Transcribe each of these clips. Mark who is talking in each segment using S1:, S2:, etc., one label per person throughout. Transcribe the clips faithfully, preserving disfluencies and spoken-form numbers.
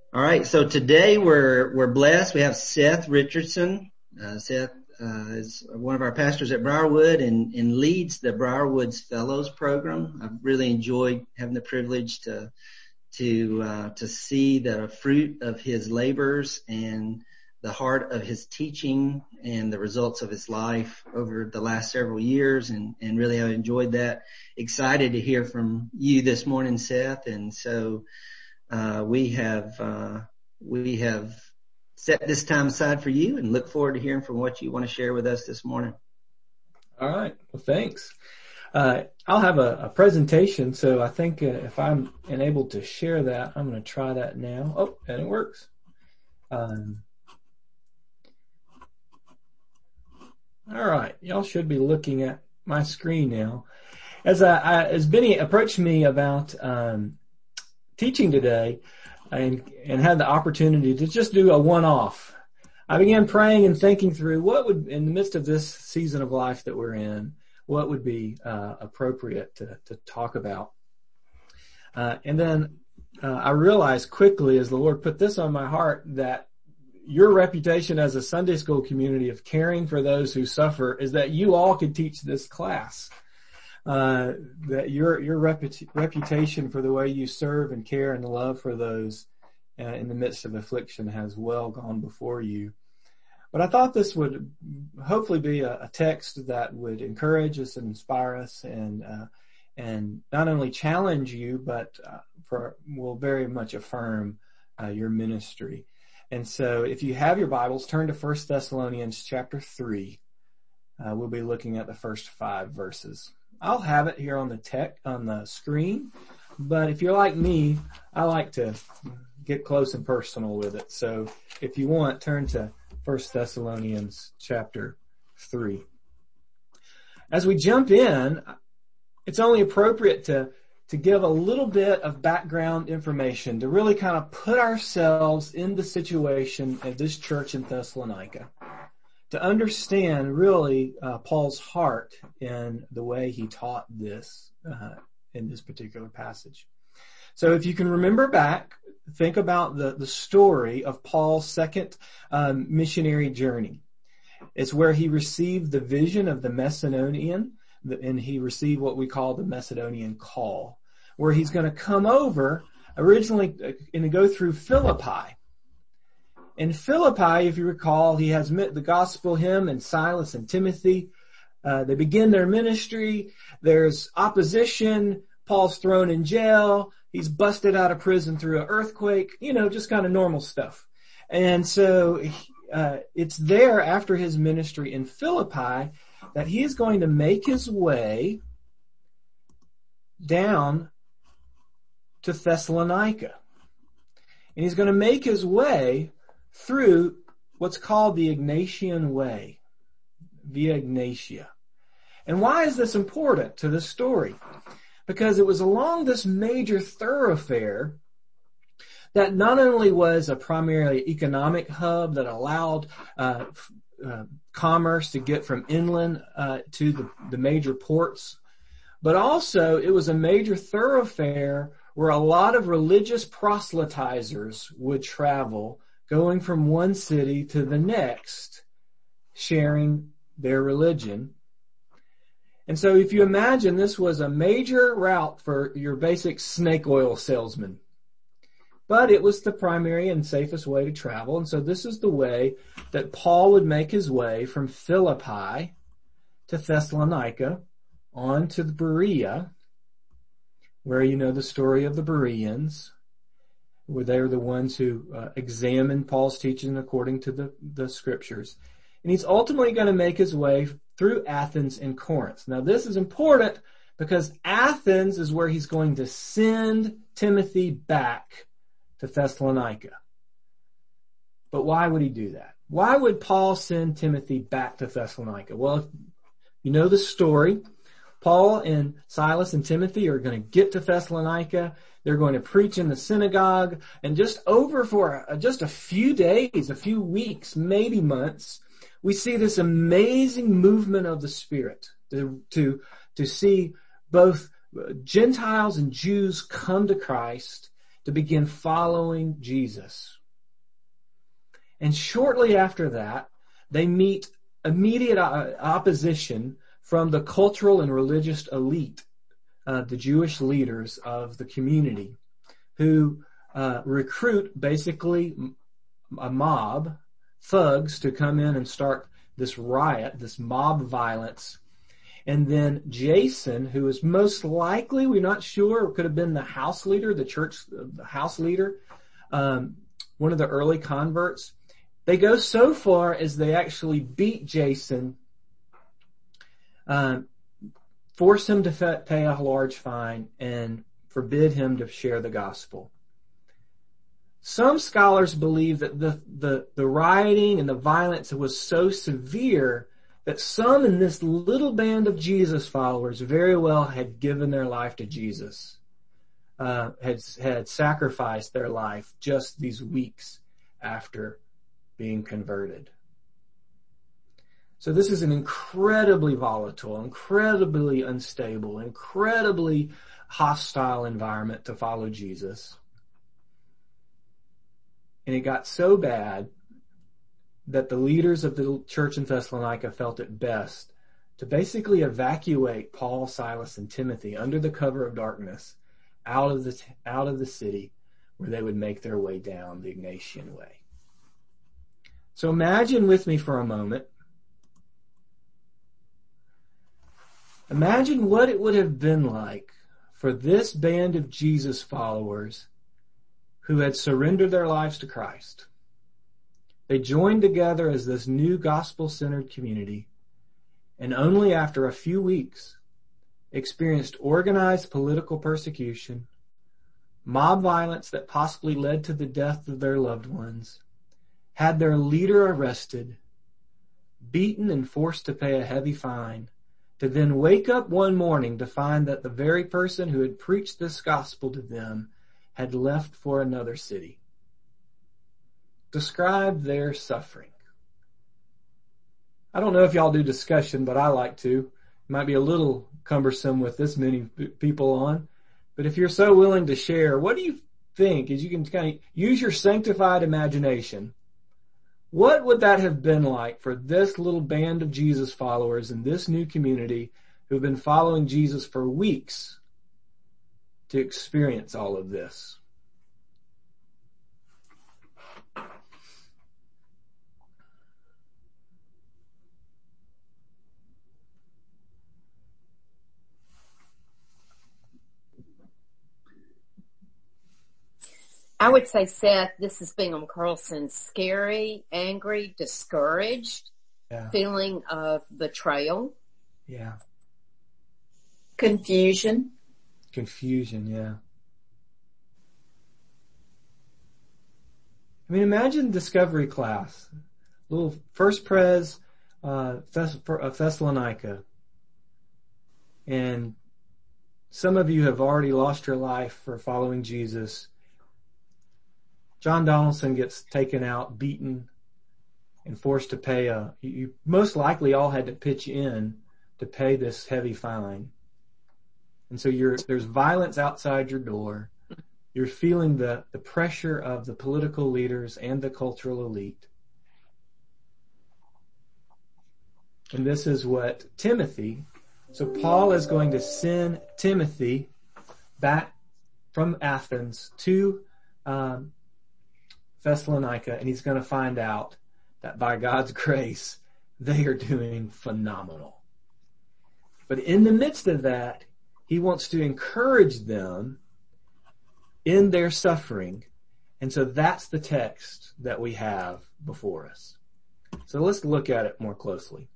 S1: All right, so today we're we're blessed. We have Seth Richardson. Uh, Seth uh, is one of our pastors at Briarwood and, and leads the Briarwood's Fellows program. I've really enjoyed having the privilege to to uh, to see the fruit of his labors and the heart of his teaching and the results of his life over the last several years, and and really I've enjoyed that. Excited to hear from you this morning, Seth, and so. Uh, we have, uh, we have set this time aside for you and look forward to hearing from what you want to share with us this morning.
S2: All right. Well, thanks. Uh, I'll have a, a presentation. So I think uh, if I'm enabled to share that, I'm going to try that now. Oh, and it works. Um, all right. Y'all should be looking at my screen now. As I, I as Benny approached me about, um, teaching today and, and had the opportunity to just do a one-off, I began praying and thinking through what would, in the midst of this season of life that we're in, what would be uh, appropriate to, to talk about. Uh, and then uh, I realized quickly as the Lord put this on my heart that your reputation as a Sunday school community of caring for those who suffer is that you all could teach this class. Uh, that your your reputa- reputation for the way you serve and care and love for those uh, in the midst of affliction has well gone before you. But I thought this would hopefully be a, a text that would encourage us and inspire us, and uh, and not only challenge you, but uh, for will very much affirm uh, your ministry. And so, if you have your Bibles, turn to First Thessalonians chapter three. Uh, we'll be looking at the first five verses. I'll have it here on the tech, on the screen, but if you're like me, I like to get close and personal with it. So if you want, turn to First Thessalonians chapter three. As we jump in, it's only appropriate to, to give a little bit of background information to really kind of put ourselves in the situation of this church in Thessalonica, to understand really uh, Paul's heart in the way he taught this uh, in this particular passage. So if you can remember back, think about the, the story of Paul's second um, missionary journey. It's where he received the vision of the Macedonian, and he received what we call the Macedonian call, where he's going to come over originally uh, and go through Philippi. In Philippi, if you recall, he has met the gospel, him and Silas and Timothy. Uh, they begin their ministry. There's opposition. Paul's thrown in jail. He's busted out of prison through an earthquake. You know, just kind of normal stuff. And so uh, it's there after his ministry in Philippi that he is going to make his way down to Thessalonica. And he's going to make his way through what's called the Ignatian Way, Via Ignatia. And why is this important to this story? Because it was along this major thoroughfare that not only was a primarily economic hub that allowed uh, uh, commerce to get from inland uh, to the, the major ports, but also it was a major thoroughfare where a lot of religious proselytizers would travel, going from one city to the next, sharing their religion. And so if you imagine this was a major route for your basic snake oil salesman, but it was the primary and safest way to travel. And so this is the way that Paul would make his way from Philippi to Thessalonica on to the Berea, where you know the story of the Bereans, where they were the ones who uh, examined Paul's teaching according to the, the scriptures. And he's ultimately going to make his way through Athens and Corinth. Now this is important because Athens is where he's going to send Timothy back to Thessalonica. But why would he do that? Why would Paul send Timothy back to Thessalonica? Well, you know the story. Paul and Silas and Timothy are going to get to Thessalonica. They're going to preach in the synagogue, and just over for just a few days, a few weeks, maybe months, we see this amazing movement of the Spirit to, to, to see both Gentiles and Jews come to Christ, to begin following Jesus. And shortly after that, they meet immediate opposition from the cultural and religious elite, uh, the Jewish leaders of the community, who uh, recruit basically a mob, thugs, to come in and start this riot, this mob violence. And then Jason, who is most likely, we're not sure, could have been the house leader, the church, the house leader, um, one of the early converts. They go so far as they actually beat Jason, uh, force him to pay a large fine, and forbid him to share the gospel. Some scholars believe that the, the, the rioting and the violence was so severe that some in this little band of Jesus followers very well had given their life to Jesus, uh, had, had sacrificed their life just these weeks after being converted. So this is an incredibly volatile, incredibly unstable, incredibly hostile environment to follow Jesus. And it got so bad that the leaders of the church in Thessalonica felt it best to basically evacuate Paul, Silas, and Timothy under the cover of darkness out of the, out of the city, where they would make their way down the Ignatian way. So imagine with me for a moment, imagine what it would have been like for this band of Jesus followers who had surrendered their lives to Christ. They joined together as this new gospel-centered community, and only after a few weeks experienced organized political persecution, mob violence that possibly led to the death of their loved ones, had their leader arrested, beaten and forced to pay a heavy fine, to then wake up one morning to find that the very person who had preached this gospel to them had left for another city. Describe their suffering. I don't know if y'all do discussion, but I like to. It might be a little cumbersome with this many people on, but if you're so willing to share, what do you think, as you can kind of use your sanctified imagination, what would that have been like for this little band of Jesus followers in this new community who've been following Jesus for weeks to experience all of this?
S3: I would say, Seth, this is Bingham Carlson, scary, angry, discouraged,
S2: Yeah.
S3: feeling of betrayal.
S2: Yeah.
S3: Confusion.
S2: Confusion, yeah. I mean, imagine discovery class, little first pres uh, Thess- of Thessalonica, and some of you have already lost your life for following Jesus. John Donaldson gets taken out, beaten, and forced to pay a, you most likely all had to pitch in to pay this heavy fine. And so you're, there's violence outside your door. You're feeling the, the pressure of the political leaders and the cultural elite. And this is what Timothy, so Paul is going to send Timothy back from Athens to um, Thessalonica, and he's going to find out that by God's grace, they are doing phenomenal. But in the midst of that, he wants to encourage them in their suffering. And so that's the text that we have before us. So let's look at it more closely.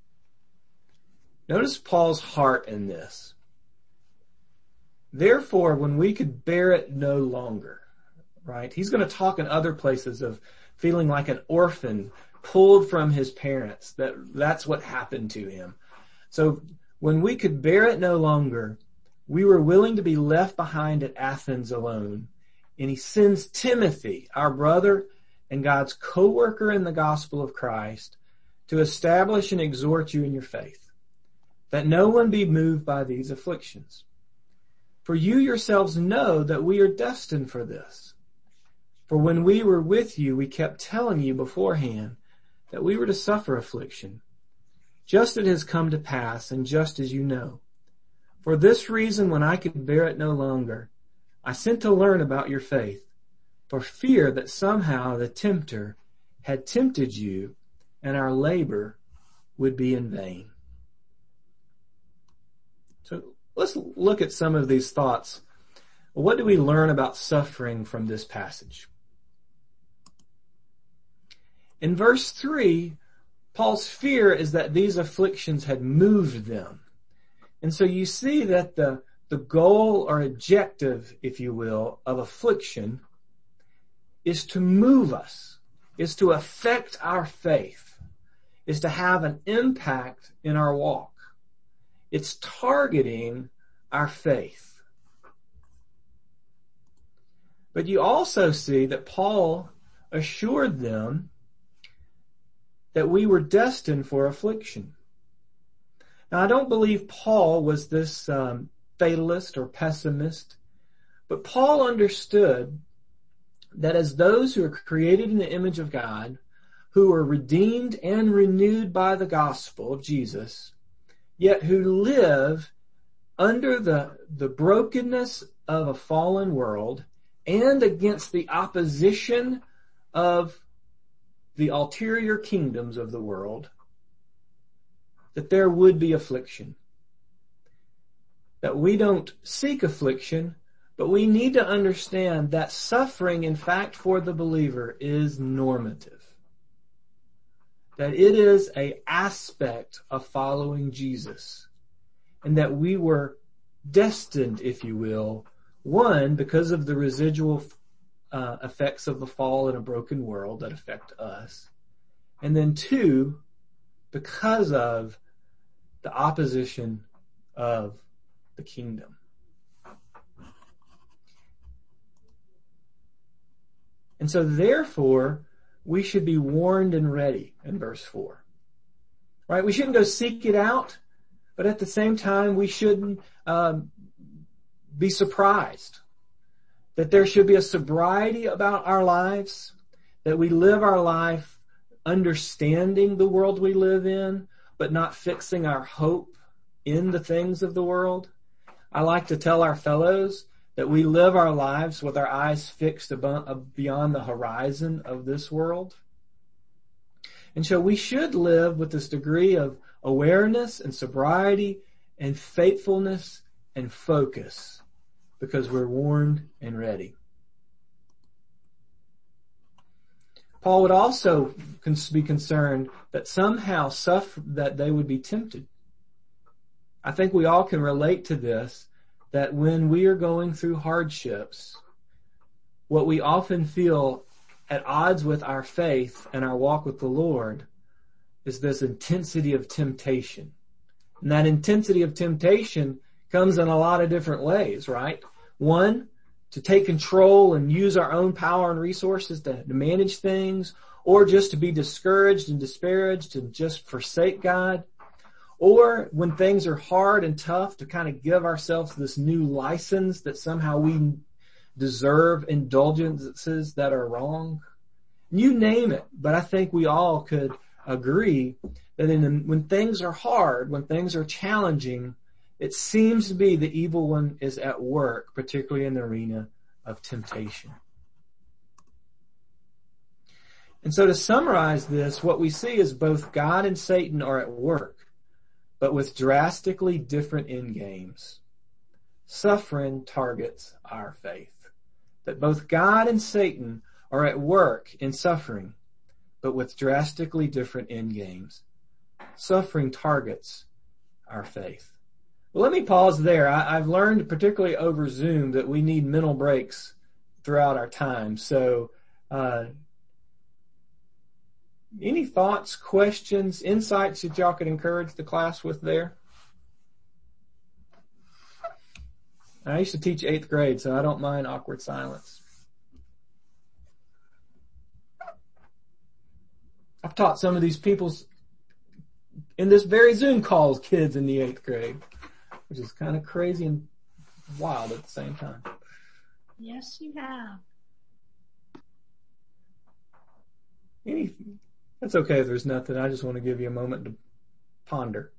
S2: Notice Paul's heart in this. Therefore, when we could bear it no longer, right? He's going to talk in other places of feeling like an orphan pulled from his parents. That that's what happened to him. So when we could bear it no longer, we were willing to be left behind at Athens alone. And he sends Timothy, our brother and God's co-worker in the gospel of Christ, to establish and exhort you in your faith, that no one be moved by these afflictions. For you yourselves know that we are destined for this. For when we were with you, we kept telling you beforehand that we were to suffer affliction, just as it has come to pass, and just as you know. For this reason, when I could bear it no longer, I sent to learn about your faith, for fear that somehow the tempter had tempted you, and our labor would be in vain. So let's look at some of these thoughts. What do we learn about suffering from this passage? In verse three, Paul's fear is that these afflictions had moved them. And so you see that the, the goal or objective, if you will, of affliction is to move us, is to affect our faith, is to have an impact in our walk. It's targeting our faith. But you also see that Paul assured them that we were destined for affliction. Now, I don't believe Paul was this um, fatalist or pessimist, but Paul understood that as those who are created in the image of God, who are redeemed and renewed by the gospel of Jesus, yet who live under the, the brokenness of a fallen world and against the opposition of the ulterior kingdoms of the world, that there would be affliction. That we don't seek affliction, but we need to understand that suffering, in fact, for the believer is normative. That it is an aspect of following Jesus. And that we were destined, if you will, one, because of the residual uh, effects of the fall in a broken world that affect us. And then two, because of the opposition of the kingdom. And so therefore, we should be warned and ready in verse four. Right? We shouldn't go seek it out, but at the same time, we shouldn't um, be surprised. That there should be a sobriety about our lives, that we live our life understanding the world we live in, but not fixing our hope in the things of the world. I like to tell our fellows that we live our lives with our eyes fixed above, beyond the horizon of this world. And so we should live with this degree of awareness and sobriety and faithfulness and focus because we're warned and ready. Paul would also be concerned that somehow suffer, that they would be tempted. I think we all can relate to this, that when we are going through hardships, what we often feel at odds with our faith and our walk with the Lord is this intensity of temptation. And that intensity of temptation comes in a lot of different ways, right? One, to take control and use our own power and resources to, to manage things, or just to be discouraged and disparaged and just forsake God. Or when things are hard and tough, to kind of give ourselves this new license that somehow we deserve indulgences that are wrong. You name it, but I think we all could agree that in the, when things are hard, when things are challenging, it seems to be the evil one is at work, particularly in the arena of temptation. And so to summarize this, what we see is both God and Satan are at work, but with drastically different end games. Suffering targets our faith. That both God and Satan are at work in suffering, but with drastically different end games. Suffering targets our faith. Well, let me pause there. I, I've learned, particularly over Zoom, that we need mental breaks throughout our time. So, uh, any thoughts, questions, insights that y'all could encourage the class with there? I used to teach eighth grade, so I don't mind awkward silence. I've taught some of these people's, in this very Zoom calls, kids in the eighth grade, which is kind of crazy and wild at the same time.
S4: Yes, you have.
S2: Anything. That's okay if there's nothing. I just want to give you a moment to ponder.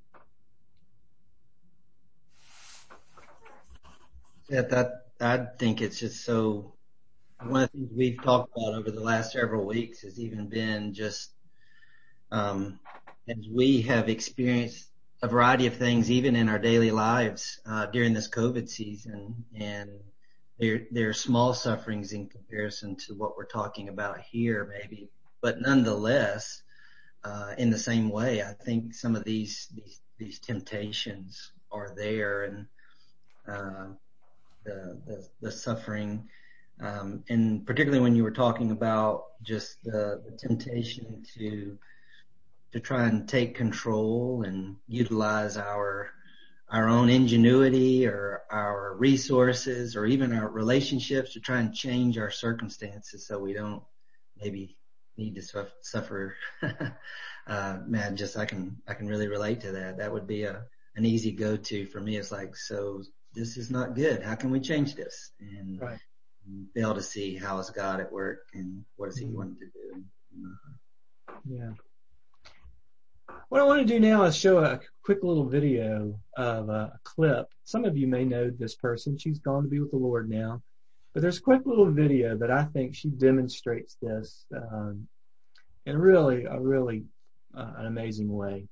S1: Yeah, that, I think it's just so, one of the things we've talked about over the last several weeks has even been just, um, as we have experienced a variety of things, even in our daily lives, uh, during this COVID season, and they're, they're small sufferings in comparison to what we're talking about here, maybe, but nonetheless, uh, in the same way, I think some of these, these, these temptations are there, and, uh, the, the, the suffering, um, and particularly when you were talking about just the, the temptation to, to try and take control and utilize our, our own ingenuity or our resources or even our relationships to try and change our circumstances so we don't maybe need to suffer, suffer. uh, man, just, I can, I can really relate to that. That would be a, an easy go-to for me. It's like, so this is not good. How can we change this? And,
S2: Right.
S1: and be able to see how is God at work and what does he
S2: Mm-hmm.
S1: want to do.
S2: Yeah. What I want to do now is show a quick little video of a clip. Some of you may know this person. She's gone to be with the Lord now. But there's a quick little video that I think she demonstrates this um, in really, a really uh, an amazing way.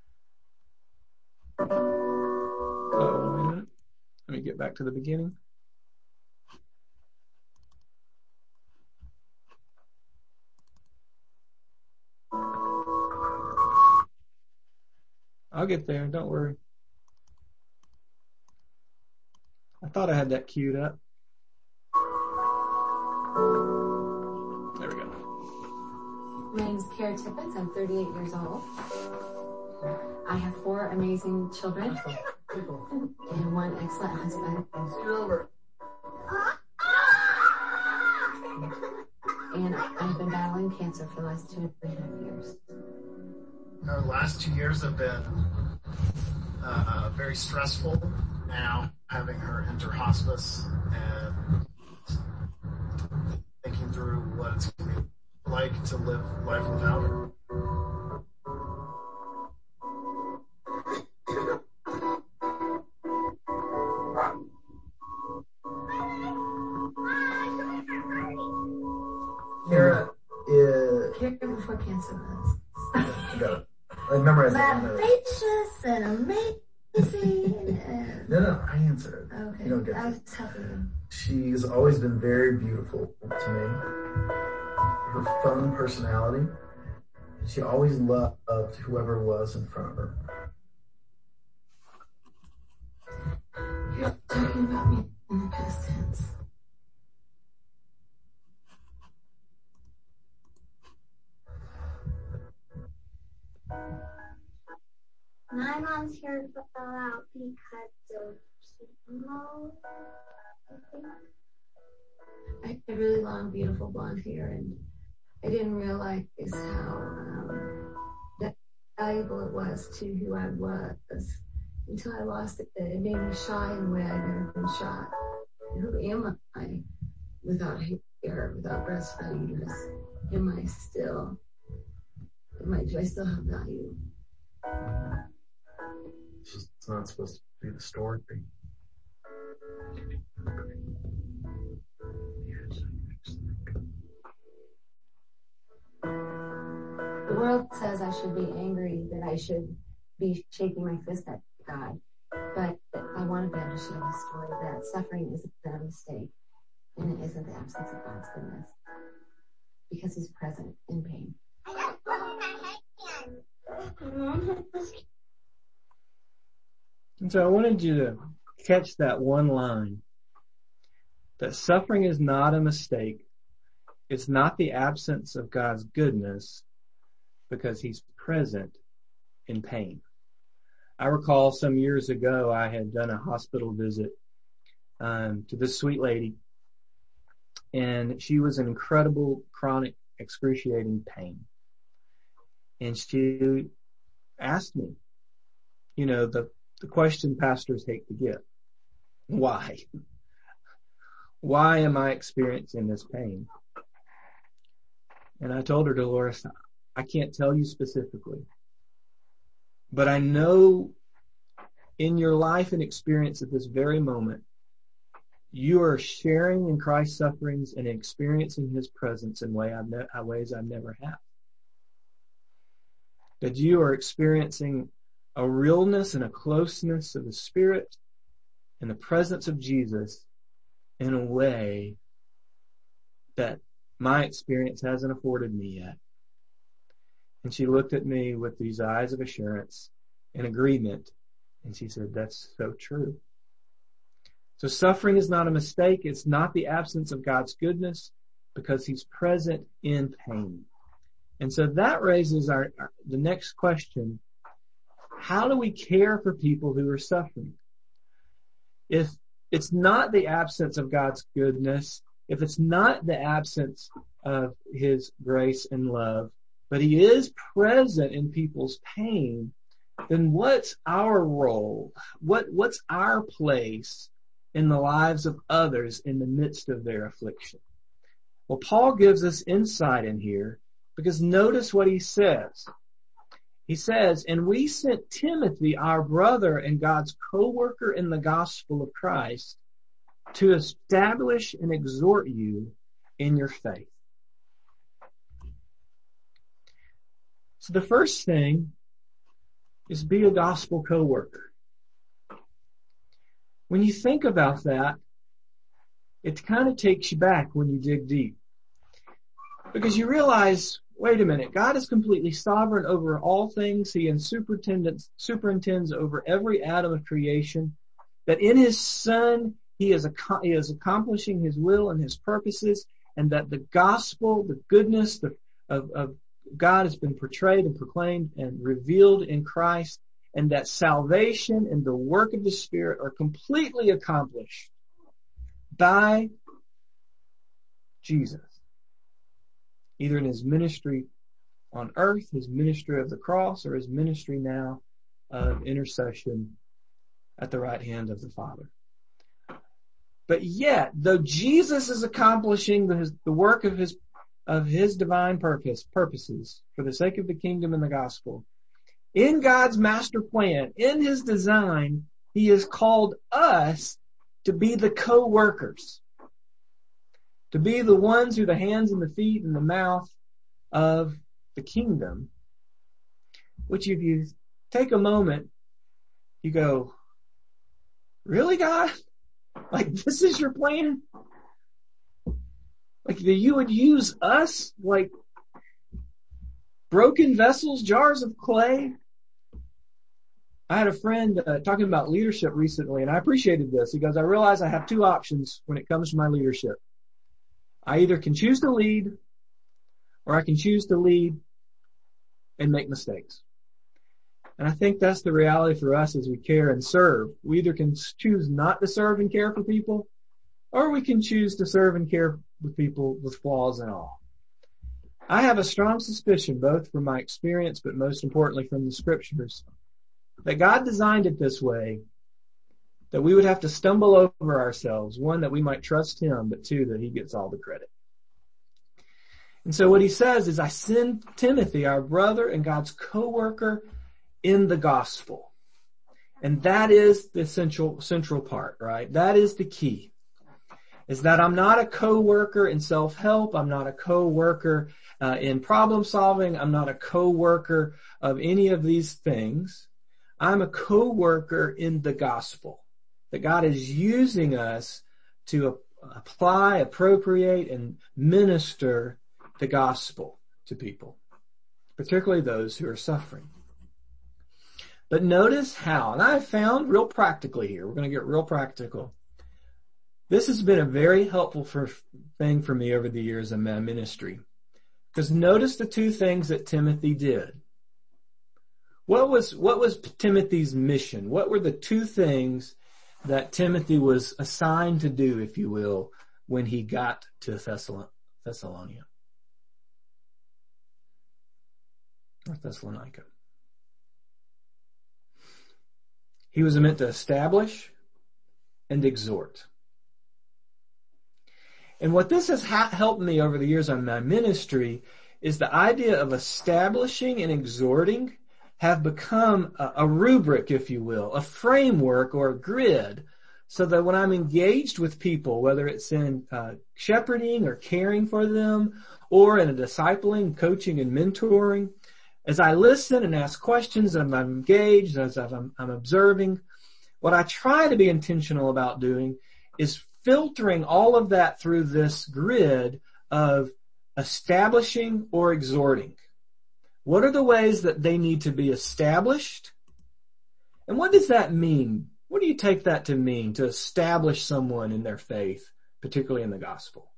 S2: Oh, wait a minute. Let me get back to the beginning. I'll get there. Don't worry. I thought I had that queued up. There we go.
S5: My name is Kara Tippett. I'm thirty-eight years old. I have four amazing children and one excellent husband. And I've been battling cancer for the last two and a half years.
S6: The last two years have been uh, very stressful. Now having her enter hospice and thinking through what it's going to be like to live life without her.
S7: Kara is.
S5: Kara before cancer was.
S7: Got it. I memorized that.
S5: Vivacious and amazing. And...
S7: No, no, I answered it.
S5: Okay,
S7: You don't get
S5: I
S7: it.
S5: was helping you.
S7: She's always been very beautiful to me. Her fun personality. She always loved whoever was in front of her.
S5: You're talking about me in the past tense.
S8: My mom's hair fell out because of chemo, I think.
S5: I had really long, beautiful blonde hair, and I didn't realize how um, that valuable it was to who I was until I lost it. It made me shy in a way I'd never been shy. Who am I without hair, without breastfed uterus? Am I still? Am I? Do I still have value?
S7: It's not supposed to be the story.
S5: The world says I should be angry, that I should be shaking my fist at God. But I want to be able to share the story that suffering isn't a mistake, and it isn't the absence of God's goodness, because He's present in pain.
S2: And so I wanted you to catch that one line, that suffering is not a mistake. It's not the absence of God's goodness, because He's present in pain. I recall some years ago I had done a hospital visit um, to this sweet lady, and she was in incredible chronic excruciating pain. And she asked me, you know, the, the question pastors hate to get. Why? Why am I experiencing this pain? And I told her, Dolores, I can't tell you specifically, but I know in your life and experience at this very moment, you are sharing in Christ's sufferings and experiencing his presence in way I've ne- ways I've never had. That you are experiencing a realness and a closeness of the Spirit and the presence of Jesus in a way that my experience hasn't afforded me yet. And she looked at me with these eyes of assurance and agreement, and she said, that's so true. So suffering is not a mistake. It's not the absence of God's goodness, because he's present in pain. And so that raises our, our the next question. How do we care for people who are suffering? If it's not the absence of God's goodness, if it's not the absence of his grace and love, but he is present in people's pain, then what's our role? What, what's our place in the lives of others in the midst of their affliction? Well, Paul gives us insight in here, because notice what he says. He says, and we sent Timothy, our brother and God's co-worker in the gospel of Christ, to establish and exhort you in your faith. So the first thing is be a gospel co-worker. When you think about that, it kind of takes you back when you dig deep. Because you realize, wait a minute, God is completely sovereign over all things. He superintends, superintends over every atom of creation. That in his Son, he is, he is accomplishing his will and his purposes, and that the gospel, the goodness the, of, of God has been portrayed and proclaimed and revealed in Christ, and that salvation and the work of the Spirit are completely accomplished by Jesus. Either in his ministry on earth, his ministry of the cross, or his ministry now of intercession at the right hand of the Father. But yet, though Jesus is accomplishing the, the work of his of his divine purpose, purposes for the sake of the kingdom and the gospel, in God's master plan, in his design, he has called us to be the co-workers, to be the ones who are the hands and the feet and the mouth of the kingdom. Which, if you take a moment, you go, really, God? Like, this is your plan? Like, that you would use us like broken vessels, jars of clay? I had a friend uh, talking about leadership recently, and I appreciated this. He goes, I realize I have two options when it comes to my leadership. I either can choose to lead, or I can choose to lead and make mistakes. And I think that's the reality for us as we care and serve. We either can choose not to serve and care for people, or we can choose to serve and care with people with flaws and all. I have a strong suspicion, both from my experience, but most importantly from the scriptures, that God designed it this way, that we would have to stumble over ourselves. One, that we might trust him, but two, that he gets all the credit. And so what he says is, I send Timothy, our brother and God's co-worker in the gospel. And that is the essential, central part, right? That is the key. Is that I'm not a co-worker in self-help. I'm not a co-worker uh, in problem solving. I'm not a co-worker of any of these things. I'm a co-worker in the gospel. That God is using us to apply, appropriate, and minister the gospel to people, particularly those who are suffering. But notice how, and I found real practically here, we're going to get real practical. This has been a very helpful for, thing for me over the years in my ministry. Because notice the two things that Timothy did. What was, what was Timothy's mission? What were the two things that Timothy was assigned to do, if you will, when he got to Thessalonica? Or Thessalonica. He was meant to establish and exhort. And what this has ha- helped me over the years on my ministry is the idea of establishing and exhorting have become a, a rubric, if you will, a framework or a grid, so that when I'm engaged with people, whether it's in uh, shepherding or caring for them, or in a discipling, coaching, and mentoring, as I listen and ask questions, and I'm engaged, as I'm, I'm observing, what I try to be intentional about doing is filtering all of that through this grid of establishing or exhorting. What are the ways that they need to be established? And what does that mean? What do you take that to mean, to establish someone in their faith, particularly in the gospel?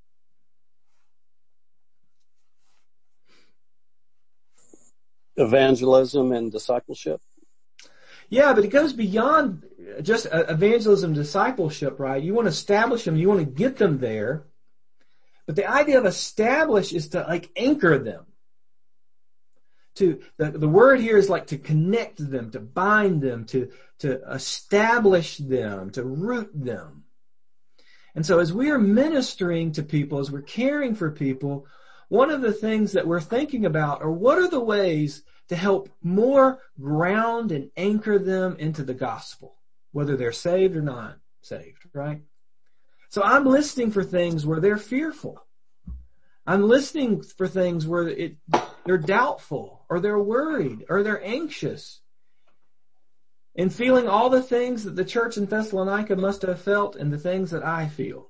S9: Evangelism and discipleship.
S2: Yeah, but it goes beyond just evangelism, discipleship, right? You want to establish them, you want to get them there. But the idea of establish is to like anchor them. To the, the word here is like to connect them, to bind them, to, to establish them, to root them. And so as we are ministering to people, as we're caring for people, one of the things that we're thinking about are what are the ways to help more ground and anchor them into the gospel, whether they're saved or not saved, right? So I'm listening for things where they're fearful. I'm listening for things where it, they're doubtful, or they're worried, or they're anxious, and feeling all the things that the church in Thessalonica must have felt and the things that I feel.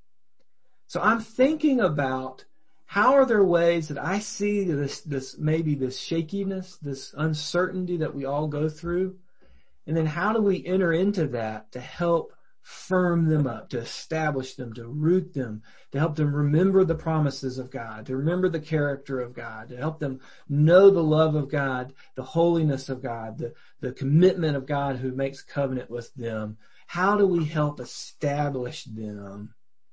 S2: So I'm thinking about how are there ways that I see this, this, maybe this shakiness, this uncertainty that we all go through? And then how do we enter into that to help firm them up, to establish them, to root them, to help them remember the promises of God, to remember the character of God, to help them know the love of God, the holiness of God, the, the commitment of God who makes covenant with them. How do we help establish them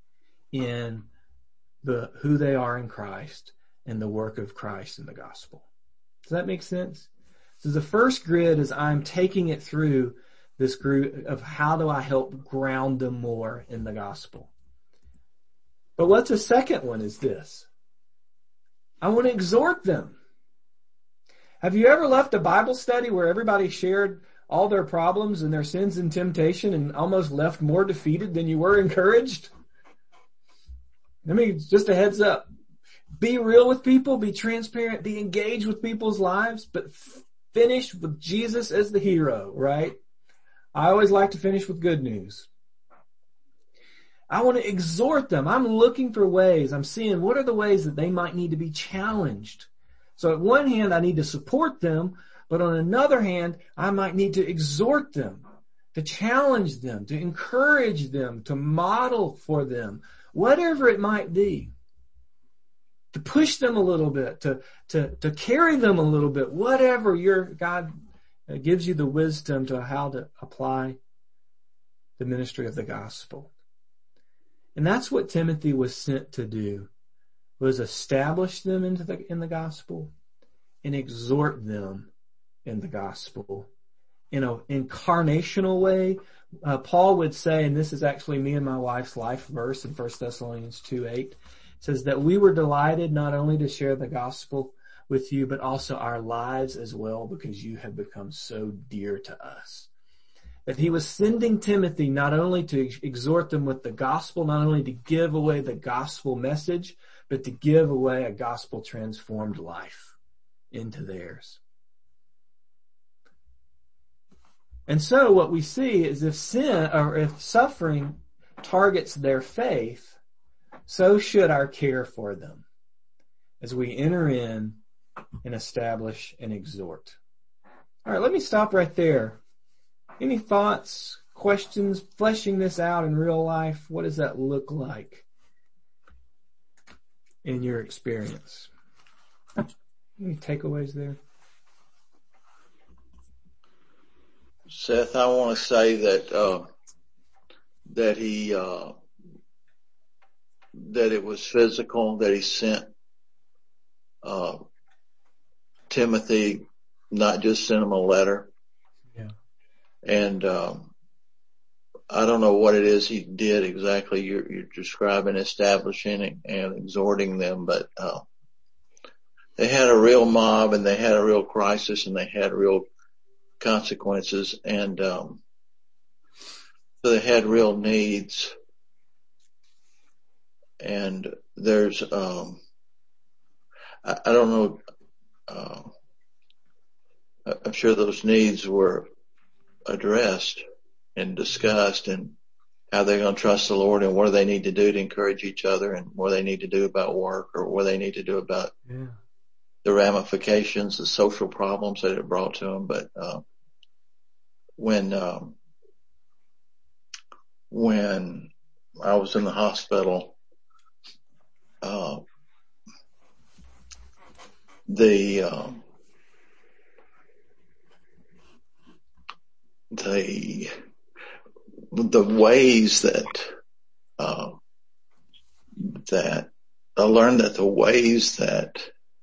S2: in the who they are in Christ and the work of Christ in the gospel? Does that make sense? So the first grid is I'm taking it through this group of how do I help ground them more in the gospel. But what's the second one is this. I want to exhort them. Have you ever left a Bible study where everybody shared all their problems and their sins and temptation and almost left more defeated than you were encouraged? I mean, just a heads up. Be real with people, be transparent, be engaged with people's lives, but finish with Jesus as the hero, right? I always like to finish with good news. I want to exhort them. I'm looking for ways. I'm seeing what are the ways that they might need to be challenged. So at one hand, I need to support them, but on another hand, I might need to exhort them, to challenge them, to encourage them, to model for them, whatever it might be, to push them a little bit, to, to, to carry them a little bit, whatever your God gives you the wisdom to how to apply the ministry of the gospel. And that's what Timothy was sent to do, was establish them into the, in the gospel and exhort them in the gospel. In an incarnational way, uh, Paul would say, and this is actually me and my wife's life verse in First Thessalonians two eight, says that we were delighted not only to share the gospel with you, but also our lives as well, because you have become so dear to us. That he was sending Timothy not only to exhort them with the gospel, not only to give away the gospel message, but to give away a gospel transformed life into theirs. And so what we see is if sin or if suffering targets their faith, so should our care for them as we enter in and establish and exhort. All right, let me stop right there. Any thoughts, questions, fleshing this out in real life? What does that look like in your experience? Any takeaways there?
S10: Seth, I want to say that uh, that he uh, that it was physical, that he sent uh, Timothy, not just sent him a letter.
S2: Yeah.
S10: And um, I don't know what it is he did exactly. You're, you're describing establishing and, and exhorting them, but, uh, they had a real mob and they had a real crisis and they had real consequences, and, um, so they had real needs. And there's, um, I, I don't know, uh, I'm sure those needs were addressed and discussed, and how they're going to trust the Lord and what do they need to do to encourage each other, and what they need to do about work, or what they need to do about
S2: yeah.
S10: the ramifications, the social problems that it brought to them. But, uh, when, um, when I was in the hospital, uh, the, um, the, the ways that, uh, that I learned that the ways that,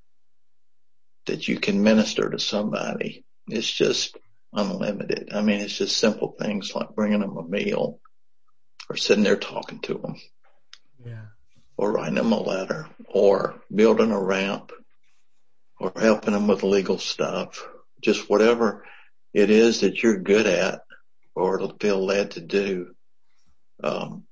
S10: that you can minister to somebody is just unlimited. I mean, it's just simple things like bringing them a meal, or sitting there talking to them,
S2: yeah.
S10: or writing them a letter, or building a ramp, or helping them with legal stuff. Just whatever it is that you're good at or feel led to do, um,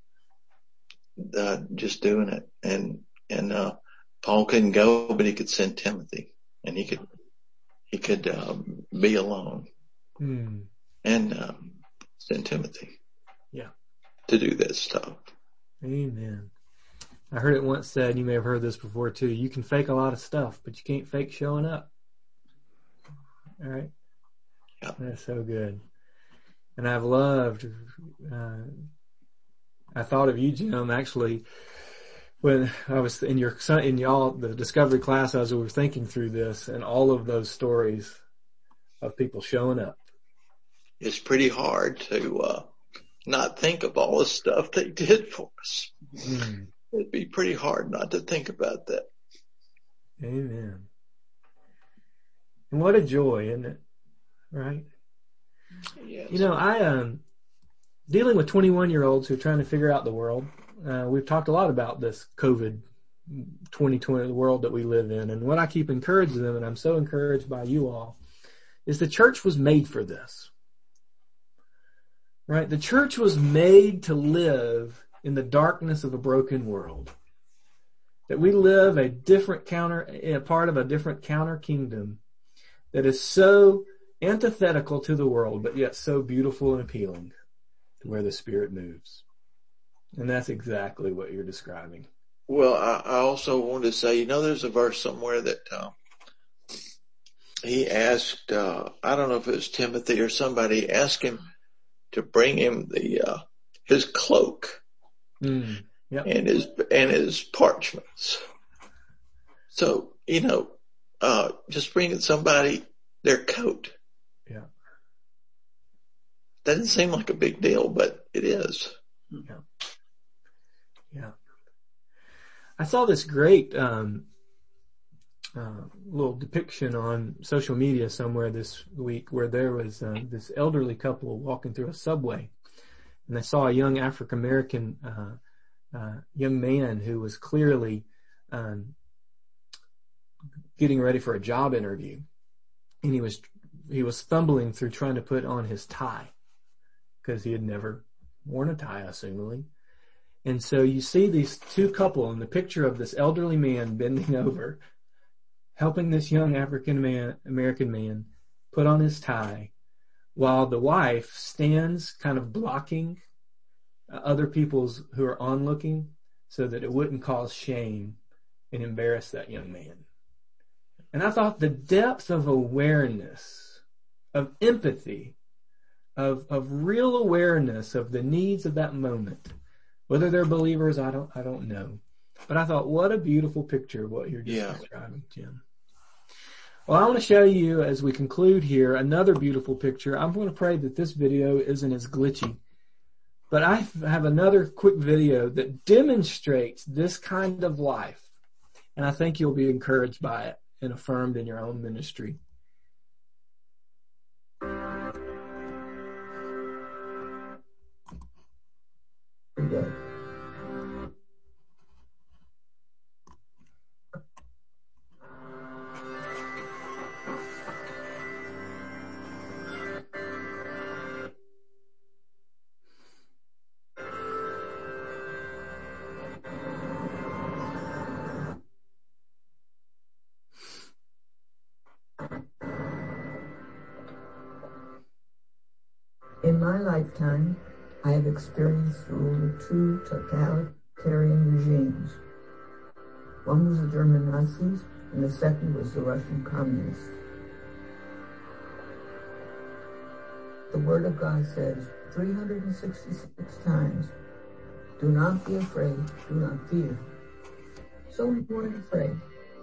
S10: uh, just doing it. And, and, uh, Paul couldn't go, but he could send Timothy, and he could, he could, um, be alone
S2: mm.
S10: and, um, send Timothy.
S2: Yeah.
S10: To do that stuff.
S2: Amen. I heard it once said, you may have heard this before too, you can fake a lot of stuff, but you can't fake showing up. All right.
S10: Yep.
S2: That's so good. And I've loved, uh, I thought of you, Jim, actually, when I was in your son, in y'all, the discovery class, as we were thinking through this, and all of those stories of people showing up.
S10: It's pretty hard to, uh, not think of all the stuff they did for us.
S2: Mm.
S10: It'd be pretty hard not to think about that.
S2: Amen. And what a joy, isn't it? Right?
S10: Yes.
S2: You know, I um dealing with twenty-one year olds who are trying to figure out the world. Uh, we've talked a lot about this COVID twenty twenty, the world that we live in, and what I keep encouraging them, and I'm so encouraged by you all, is the church was made for this. Right? The church was made to live in the darkness of a broken world. That we live a different counter, a part of a different counter kingdom that is so antithetical to the world, but yet so beautiful and appealing to where the Spirit moves. And that's exactly what you're describing.
S10: Well, I, I also wanted to say, you know, there's a verse somewhere that, uh, he asked, uh, I don't know if it was Timothy or somebody, asked him to bring him the, uh, his cloak
S2: mm, yep.
S10: and his, and his parchments. So, you know, uh, just bringing somebody their coat.
S2: Yeah.
S10: Doesn't seem like a big deal, but it is.
S2: Yeah. Yeah. I saw this great, um, uh, little depiction on social media somewhere this week where there was uh, this elderly couple walking through a subway, and they saw a young African American uh, uh, young man who was clearly um, getting ready for a job interview, and he was he was stumbling through trying to put on his tie because he had never worn a tie, assumingly. And so you see these two couple in the picture of this elderly man bending over, helping this young African man, American man put on his tie, while the wife stands kind of blocking other people's who are onlooking so that it wouldn't cause shame and embarrass that young man. And I thought the depth of awareness, of empathy, of, of real awareness of the needs of that moment. Whether they're believers, I don't, I don't know. But I thought, what a beautiful picture of what you're just
S10: yeah.
S2: describing, Jim. Well, I want to show you, as we conclude here, another beautiful picture. I'm going to pray that this video isn't as glitchy. But I have another quick video that demonstrates this kind of life. And I think you'll be encouraged by it and affirmed in your own ministry.
S9: In my lifetime, I have experienced the rule of two totalitarian regimes. One was the German Nazis, and the second was the Russian communists. The Word of God says three hundred sixty-six times, do not be afraid, do not fear. So we weren't afraid.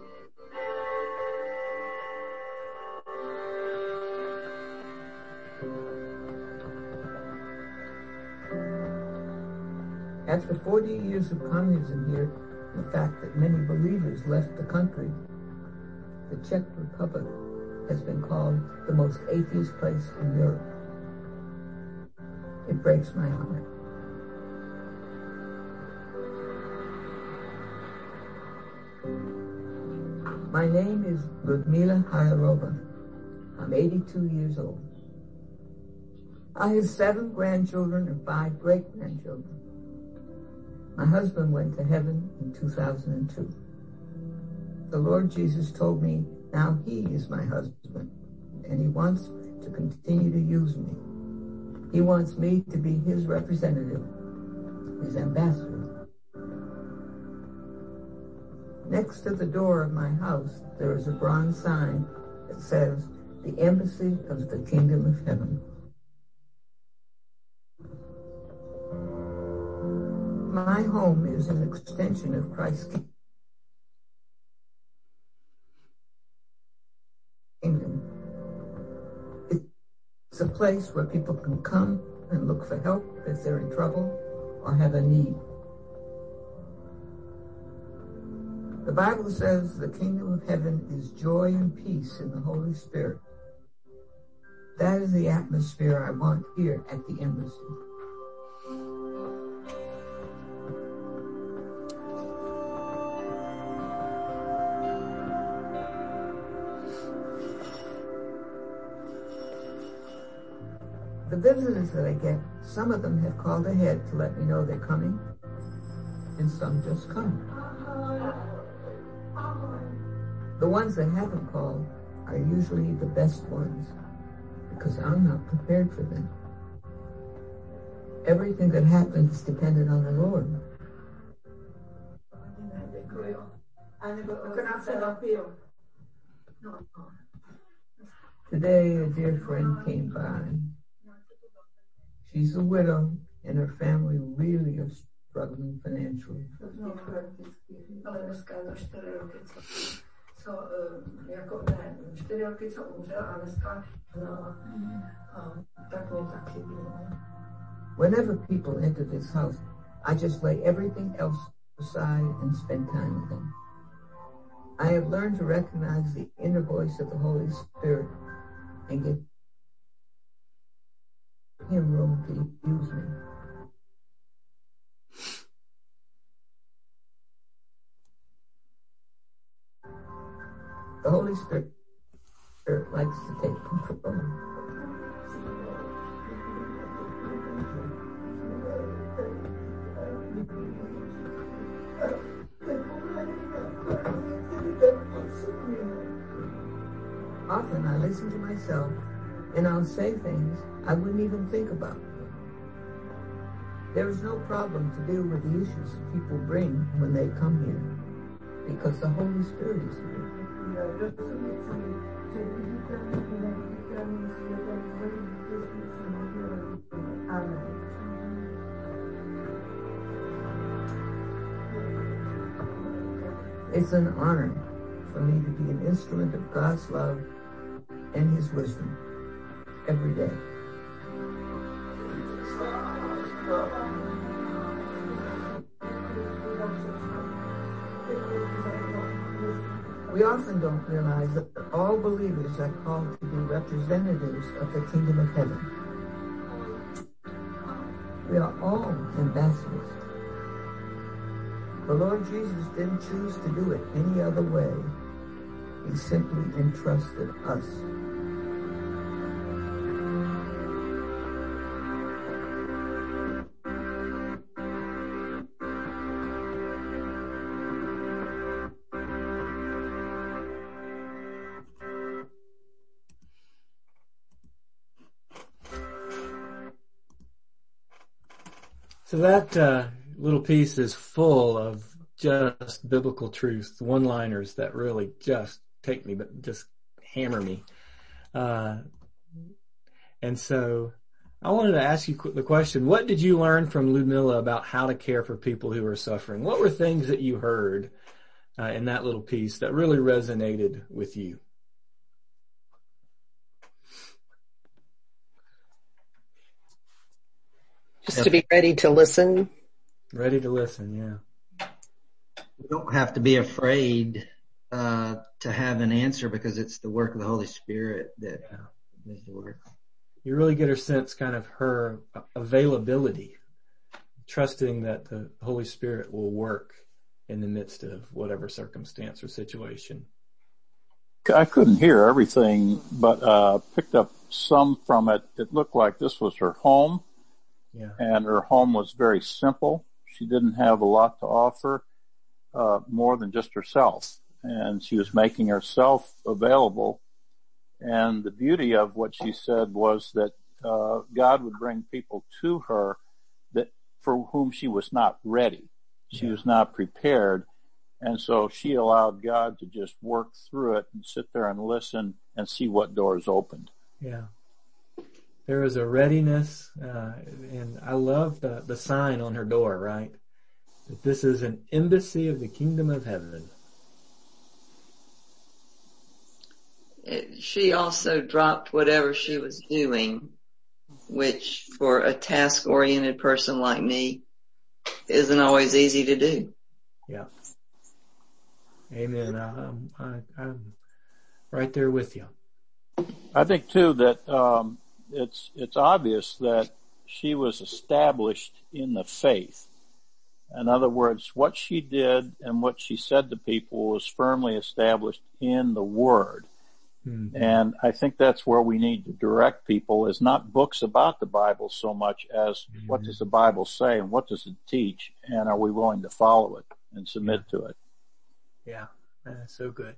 S9: After forty years of communism here, the fact that many believers left the country, the Czech Republic has been called the most atheist place in Europe. It breaks my heart. My name is Ludmila Hayarova. I'm eighty-two years old. I have seven grandchildren and five great-grandchildren. My husband went to heaven in two thousand two. The Lord Jesus told me now he is my husband, and he wants to continue to use me. He wants me to be his representative, his ambassador. Next to the door of my house, there is a bronze sign that says, the Embassy of the Kingdom of Heaven. My home is an extension of Christ's kingdom. It's a place where people can come and look for help if they're in trouble or have a need. The Bible says the kingdom of heaven is joy and peace in the Holy Spirit. That is the atmosphere I want here at the embassy. The visitors that I get, some of them have called ahead to let me know they're coming, and some just come. The ones that haven't called are usually the best ones, because I'm not prepared for them. Everything that happens is dependent on the Lord. Today, a dear friend came by. She's a widow, and her family really are struggling financially. Whenever people enter this house, I just lay everything else aside and spend time with them. I have learned to recognize the inner voice of the Holy Spirit and give him room to use me. The Holy Spirit likes to take control. Often I listen to myself and I'll say things I wouldn't even think about. There is no problem to deal with the issues people bring when they come here, because the Holy Spirit is here. It's an honor for me to be an instrument of God's love and his wisdom every day. We often don't realize that all believers are called to be representatives of the kingdom of heaven. We are all ambassadors. The Lord Jesus didn't choose to do it any other way. He simply entrusted us.
S2: So that uh, little piece is full of just biblical truth, one-liners that really just take me, but just hammer me. Uh, and so I wanted to ask you the question, what did you learn from Ludmila about how to care for people who are suffering? What were things that you heard uh, in that little piece that really resonated with you?
S11: Just to be ready to listen.
S2: Ready to listen, yeah.
S1: We don't have to be afraid uh, to have an answer because it's the work of the Holy Spirit that yeah. is the work.
S2: You really get her sense kind of her availability, trusting that the Holy Spirit will work in the midst of whatever circumstance or situation.
S12: I couldn't hear everything, but uh picked up some from it. It looked like this was her home.
S2: Yeah.
S12: And her home was very simple. She didn't have a lot to offer, uh, more than just herself. And she was making herself available. And the beauty of what she said was that, uh, God would bring people to her that, for whom she was not ready. She yeah. was not prepared. And so she allowed God to just work through it and sit there and listen and see what doors opened.
S2: Yeah. There is a readiness, uh, and I love the, the sign on her door, right? That this is an embassy of the kingdom of heaven.
S13: It, she also dropped whatever she was doing, which for a task-oriented person like me isn't always easy to do.
S2: Yeah. Amen. I'm, I, I'm right there with you.
S12: I think too that, um, It's it's obvious that she was established in the faith. In other words, what she did and what she said to people was firmly established in the Word. Mm-hmm. And I think that's where we need to direct people, is not books about the Bible so much as mm-hmm. what does the Bible say and what does it teach, and are we willing to follow it and submit
S2: yeah.
S12: to it?
S2: Yeah, that's so good.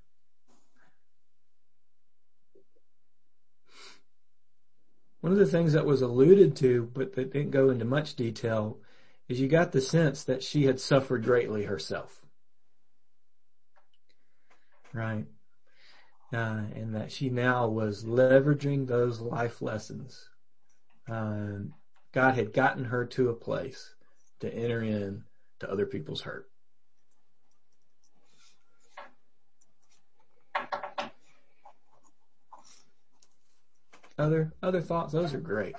S2: One of the things that was alluded to, but that didn't go into much detail, is you got the sense that she had suffered greatly herself. Right? Uh, and that she now was leveraging those life lessons. Um, God had gotten her to a place to enter in to other people's hurt. Other other thoughts? Those are great.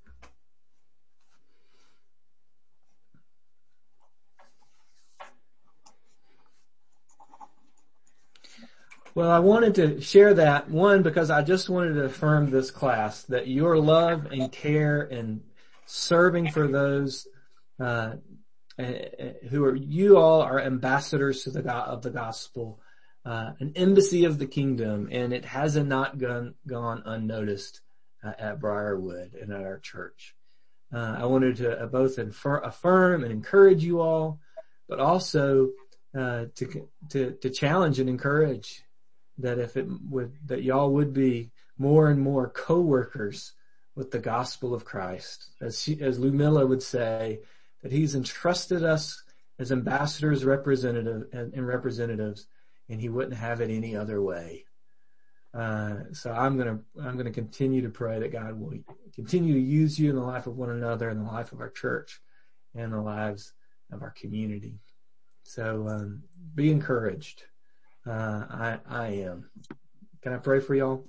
S2: Well, I wanted to share that, one, because I just wanted to affirm this class that your love and care and serving for those uh, who are, you all are ambassadors to the of the gospel, uh, an embassy of the kingdom, and it has not gone, gone unnoticed uh, at Briarwood and at our church. Uh, I wanted to uh, both infer, affirm and encourage you all, but also uh, to to to challenge and encourage that if it would, that y'all would be more and more co-workers with the gospel of Christ. As she, as Ludmila would say, that he's entrusted us as ambassadors, representative and, and representatives, and he wouldn't have it any other way. Uh, so I'm gonna, I'm gonna continue to pray that God will continue to use you in the life of one another, in the life of our church, and the lives of our community. So, um, be encouraged. Uh, I, I am. Can I pray for y'all?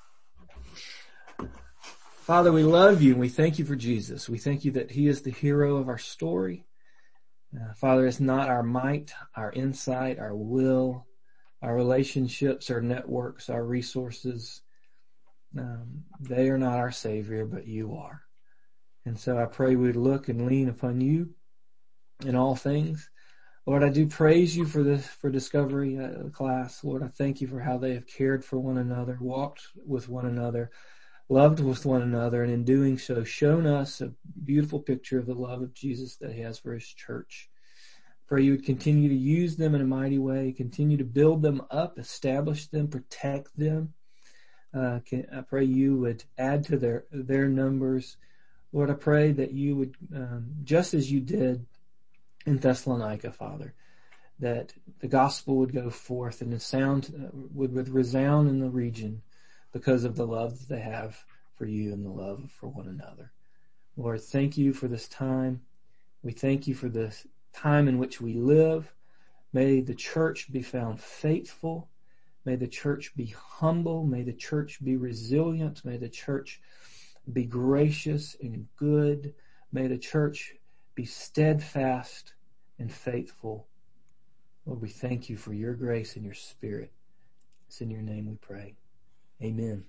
S2: Father, we love you and we thank you for Jesus. We thank you that he is the hero of our story. Uh, Father, it's not our might, our insight, our will, our relationships, our networks, our resources. Um, they are not our Savior, but you are. And so I pray we'd look and lean upon you in all things. Lord, I do praise you for this, for Discovery uh, class. Lord, I thank you for how they have cared for one another, walked with one another, loved with one another, and in doing so, shown us a beautiful picture of the love of Jesus that he has for his church. Pray you would continue to use them in a mighty way, continue to build them up, establish them, protect them. Uh, can, I pray you would add to their, their numbers Lord, I pray that you would, um, just as you did in Thessalonica, Father, that the gospel would go forth and the sound uh, would, would resound in the region because of the love that they have for you and the love for one another. Lord, thank you for this time. We thank you for this time in which we live. May the church be found faithful. May the church be humble. May the church be resilient. May the church be gracious and good. May the church be steadfast and faithful. Lord, we thank you for your grace and your spirit. It's in your name we pray. Amen.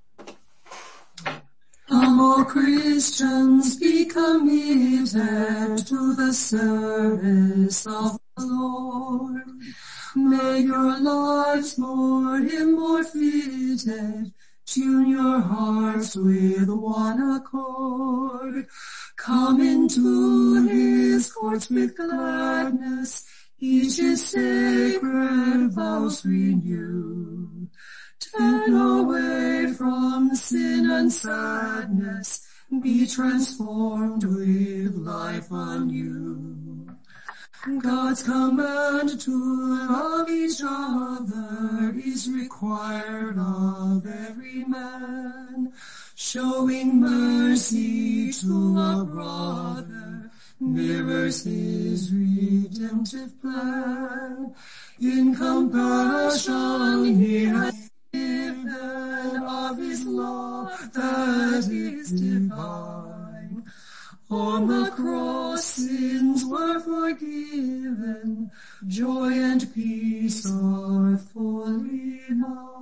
S14: Come, all Christians, be committed to the service of the Lord. May your lives more him more fitted. Tune your hearts with one accord. Come into his courts with gladness. Each his sacred vows renew. Turn away from sin and sadness. Be transformed with life anew. God's command to love each other is required of every man. Showing mercy to a brother mirrors his redemptive plan. In compassion he has given of his law that is divine. On the cross sins were forgiven, joy and peace are fully mine.